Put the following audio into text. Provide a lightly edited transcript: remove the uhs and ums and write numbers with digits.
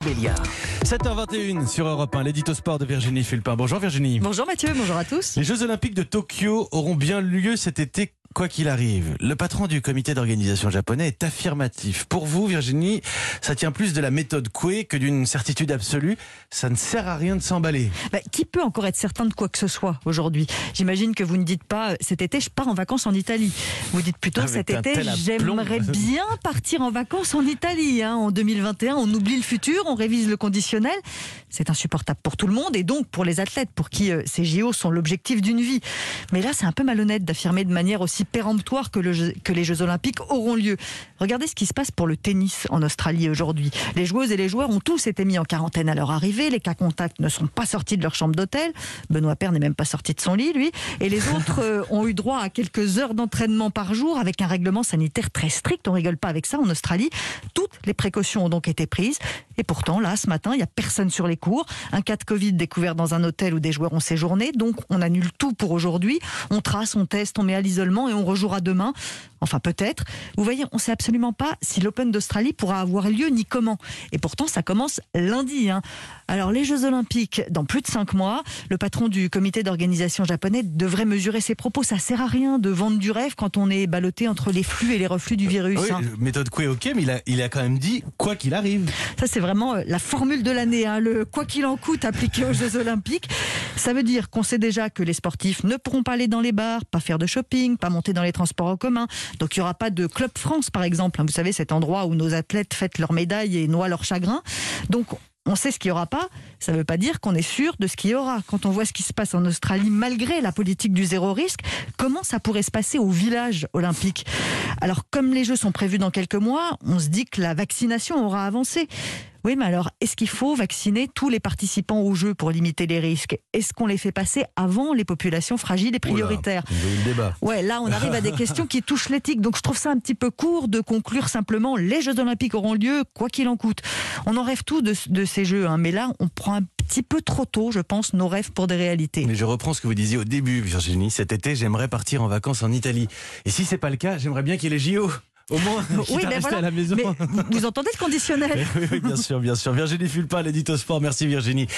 Béliard. 7h21 sur Europe 1, l'édito sport de Virginie Fulpin. Bonjour Virginie. Bonjour Mathieu, bonjour à tous. Les Jeux Olympiques de Tokyo auront bien lieu cet été, quoi qu'il arrive. Le patron du comité d'organisation japonais est affirmatif. Pour vous, Virginie, ça tient plus de la méthode Coué que d'une certitude absolue. Ça ne sert à rien de s'emballer. Qui peut encore être certain de quoi que ce soit aujourd'hui? J'imagine que vous ne dites pas cet été je pars en vacances en Italie. Vous dites plutôt Avec cet été j'aimerais bien partir en vacances en Italie. En 2021, on oublie le futur, on révise le conditionnel. C'est insupportable pour tout le monde et donc pour les athlètes pour qui ces JO sont l'objectif d'une vie. Mais là, c'est un peu malhonnête d'affirmer de manière aussi péremptoire que les Jeux Olympiques auront lieu. Regardez ce qui se passe pour le tennis en Australie aujourd'hui. Les joueuses et les joueurs ont tous été mis en quarantaine à leur arrivée. Les cas contacts ne sont pas sortis de leur chambre d'hôtel. Benoît Paire n'est même pas sorti de son lit, lui. Et les autres ont eu droit à quelques heures d'entraînement par jour avec un règlement sanitaire très strict. On rigole pas avec ça en Australie. Toutes les précautions ont donc été prises. Et pourtant, là, ce matin, il n'y a personne sur les cours. Un cas de Covid découvert dans un hôtel où des joueurs ont séjourné. Donc, on annule tout pour aujourd'hui. On trace, on teste, on met à l'isolement et on rejouera demain. Enfin, peut-être. Vous voyez, on ne sait absolument pas si l'Open d'Australie pourra avoir lieu ni comment. Et pourtant, ça commence lundi. Alors, les Jeux Olympiques, dans plus de 5 mois, le patron du comité d'organisation japonais devrait mesurer ses propos. Ça ne sert à rien de vendre du rêve quand on est ballotté entre les flux et les reflux du virus. Oui, méthode Coué, ok, mais il a quand même dit quoi qu'il arrive. Ça, c'est vraiment la formule de l'année, le quoi qu'il en coûte appliqué aux Jeux Olympiques. Ça veut dire qu'on sait déjà que les sportifs ne pourront pas aller dans les bars, pas faire de shopping, pas monter dans les transports en commun. Donc, il n'y aura pas de Club France, par exemple. Vous savez, cet endroit où nos athlètes fêtent leurs médailles et noient leur chagrin. Donc, on sait ce qu'il n'y aura pas. Ça ne veut pas dire qu'on est sûr de ce qu'il y aura. Quand on voit ce qui se passe en Australie, malgré la politique du zéro risque, comment ça pourrait se passer au village olympique? Alors, comme les Jeux sont prévus dans quelques mois, on se dit que la vaccination aura avancé. Oui, mais alors, est-ce qu'il faut vacciner tous les participants aux Jeux pour limiter les risques? Est-ce qu'on les fait passer avant les populations fragiles et prioritaires? Le débat. Ouais, là, on arrive à des questions qui touchent l'éthique. Donc, je trouve ça un petit peu court de conclure simplement les Jeux Olympiques auront lieu, quoi qu'il en coûte. On en rêve tous de ces Jeux, mais là, on prend un petit peu trop tôt, je pense, nos rêves pour des réalités. Mais je reprends ce que vous disiez au début, Virginie. Cet été, j'aimerais partir en vacances en Italie. Et si c'est pas le cas, j'aimerais bien qu'il y ait les JO. Au moins, oui, mais voilà. À la maison. Mais vous entendez le conditionnel? Oui, bien sûr. Virginie Fulpin, l'édito sport. Merci Virginie.